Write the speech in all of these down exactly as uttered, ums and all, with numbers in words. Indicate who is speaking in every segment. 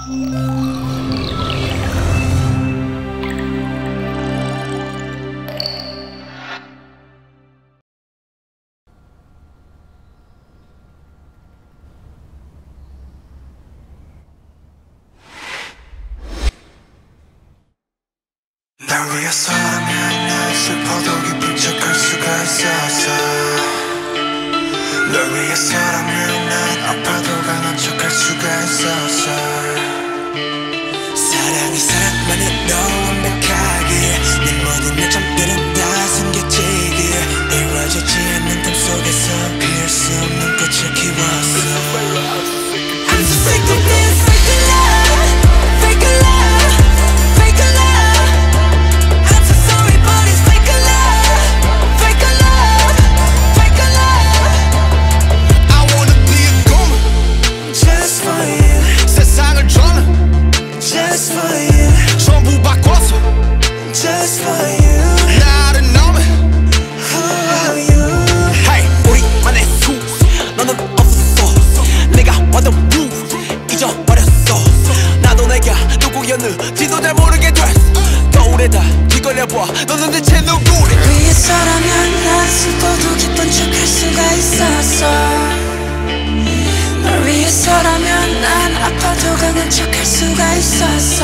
Speaker 1: 날 위해서라면 난 슬퍼도 기쁜 척할 수가 있었어. 널 위해서라면 난 아파도 강한 척할 수가 있었어. 사랑이 사랑만으로 완벽하게 내 모든 요점들은 다 숨겨지기에 이루어지지 않는 꿈 속에서 피울 수 없는 꽃을 키웠어. I'm so sick of this fake love, fake love, fake love. I'm so sorry but it's fake love, fake love, fake love. I wanna be a goon just for you. 세상을 저는 just for you. 전부 바꿔서 just for you. 나를 너무 who are you? Hey, 우리만의 수 너는 없어. 내가 완전 blue 잊어버렸어. 나도 내가 누구였는지도 잘 모르게 됐어. 거울에다 뒤걸려봐 너는 대체 누구래. 위해서라면 난 슬퍼도 기쁜 척할 수가 있었어. 널 위해서라면 난 아파도 강한 척할 수가 있었어.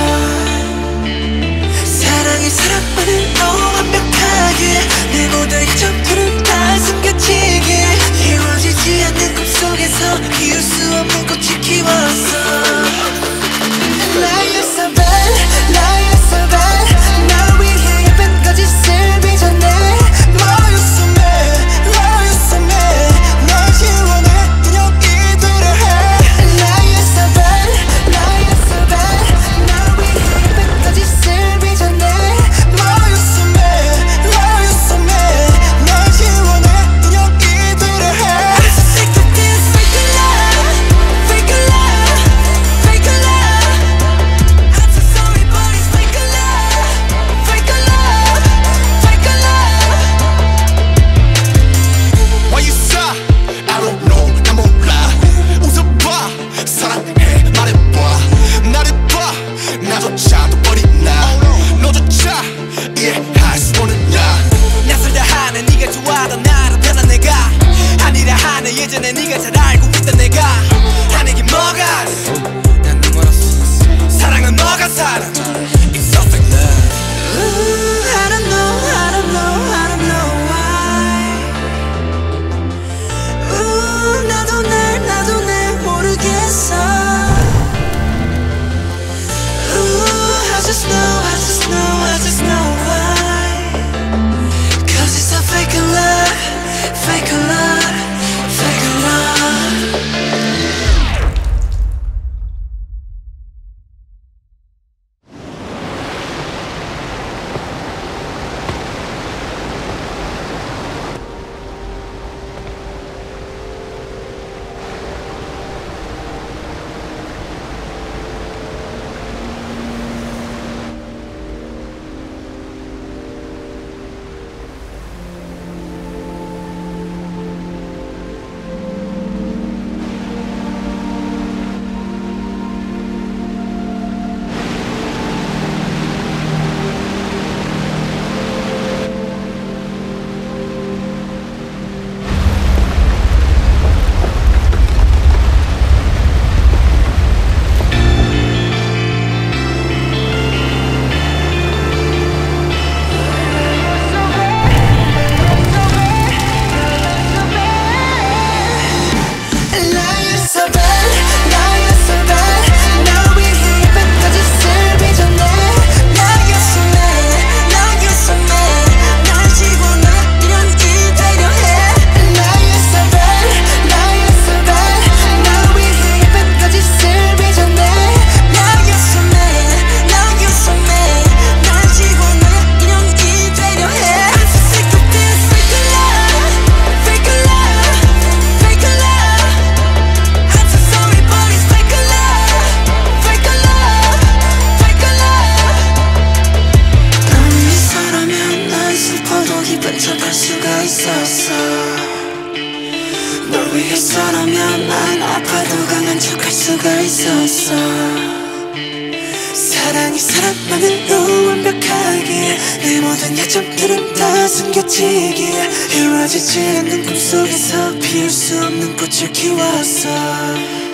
Speaker 1: 사랑이 사랑만으로 완벽하게 내 모든 점들은 다 숨겨지게 이루어지지 않는 꿈속에서 피울 수 없는 꽃을 키웠어. Lie you're so bad, lie you're so bad. 날 위해 예쁜 거짓을 빚어내. Lie you're so mad, lie you're so mad. 널 지워내 그냥 이대로 해. Lie you're so bad, lie you're so bad. 날 위해 예쁜 거짓을 빚어내. Lie you're so mad, lie you're so mad. 널 지워내 그냥 이대로 해. I'm so sick of this fake love, fake love, fake love. I'm so sorry but it's fake love, fake love, fake love. Why you sigh? I don't know 나 몰라. 웃어봐 사랑해 말해봐. 나를 봐 나조차도 버린 나. 너조차 이해할 수 없는 나. 낯설다 하는 네가 좋아하던 나를 변한 내가 아니라 하는 예전에 네가 잘 알고 있던 내가 하는 게 뭐가 난 눈멀었어. 사랑은 뭐가 사랑 It's so fake love. Ooh, I don't know, I don't know, I don't know why. Ooh, 나도 날 나도 날 모르겠어. Ooh, I just know, I just know, I just know why. Cause it's a fake love, fake love, fake love.
Speaker 2: Fake love.
Speaker 1: 점들은 다 숨겨지기에 이루어지지 않는 꿈속에서 피울 수 없는 꽃을 키웠어.